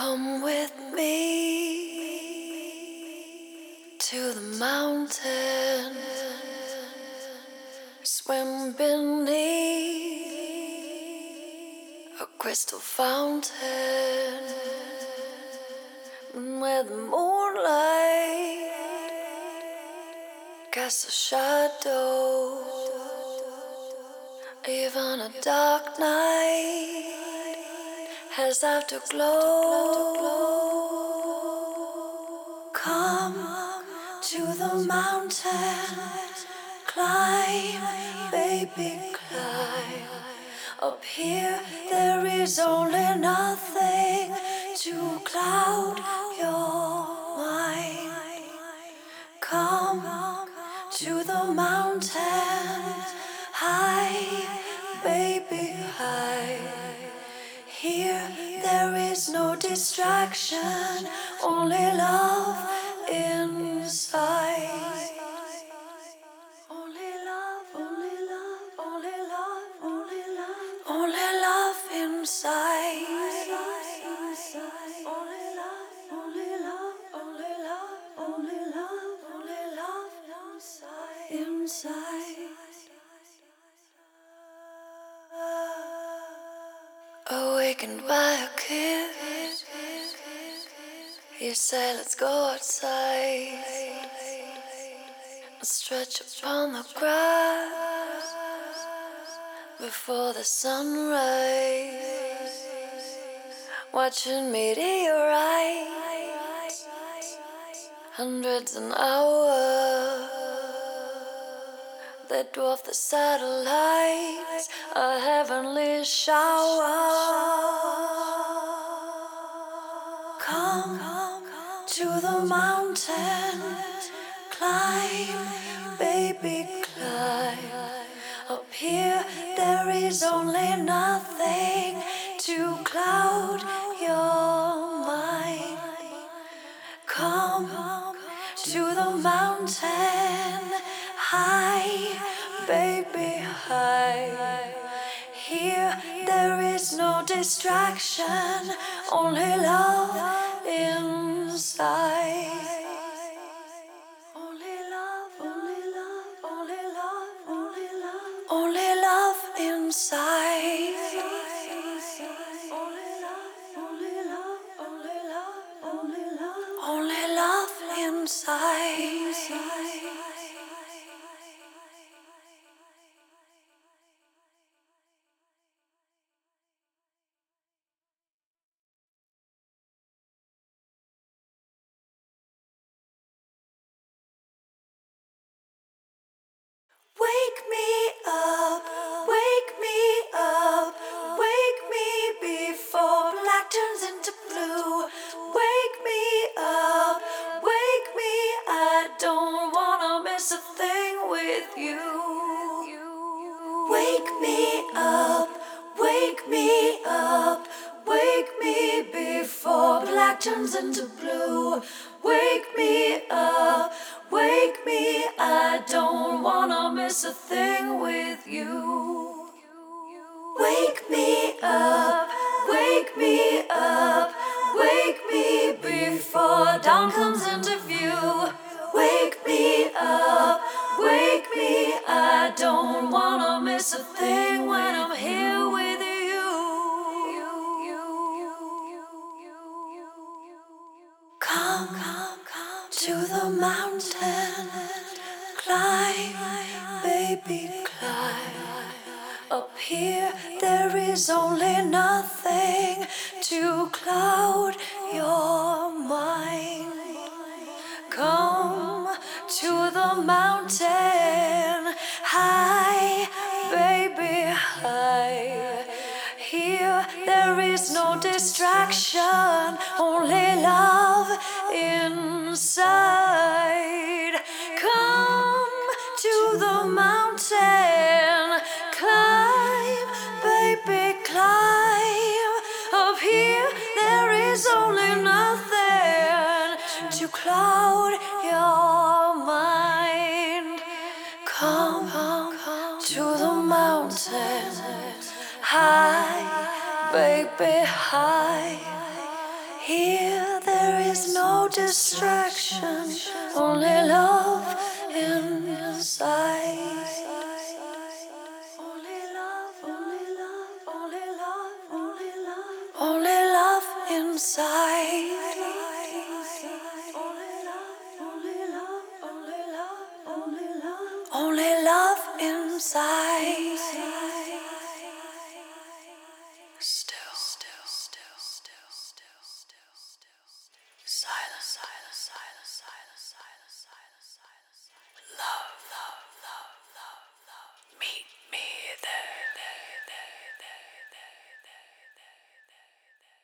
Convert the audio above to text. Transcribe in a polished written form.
Come with me to the mountain, swim beneath a crystal fountain where the moonlight casts a shadow. Even a dark night has afterglow. Come to the mountain, climb, baby, climb. Up here there is only nothing to cloud your mind. Come to the mountain, high, baby, high. Here there is no distraction, only love inside. Only love, only love, only love, only love, only love inside. Only love, only love, only love, only love, only love inside. Awakened by a kiss, you say let's go outside. Stretch upon the grass before the sunrise, watching meteorites, hundreds an hour. They dwarf the satellites, a heavenly shower. Come to the mountain, climb, baby, climb. Up here there is only nothing to cloud your mind. Come to the mountain, high, baby, high. Here there is no distraction, only love inside. Only love, only love, only love, only love, only love inside. Only love, only love, only love, only love, only love inside. Wake me up, wake me up, wake me before black turns into blue. Wake me up, wake me, I don't wanna miss a thing with you. Wake me up, wake me up, wake me before black turns into blue. Wake me up, wake me, I don't wanna miss a thing with you. Wake me up, wake me up, wake me before dawn comes into view. Wake me up, wake me, I don't wanna miss a thing when I'm here with you. Come to the mountain, climb, baby, climb. Up here there is only nothing to cloud your mind. Come to the mountain, high, baby, high. Here there is no distraction, only love inside. Come to the mountain, climb, baby, climb. Up here there is only nothing to cloud your mind. Come to the mountain, high, baby, high. Here there is no distraction, only love inside. Only love, only love, only love, only love, only love inside. Only love, only love, only love, only love inside.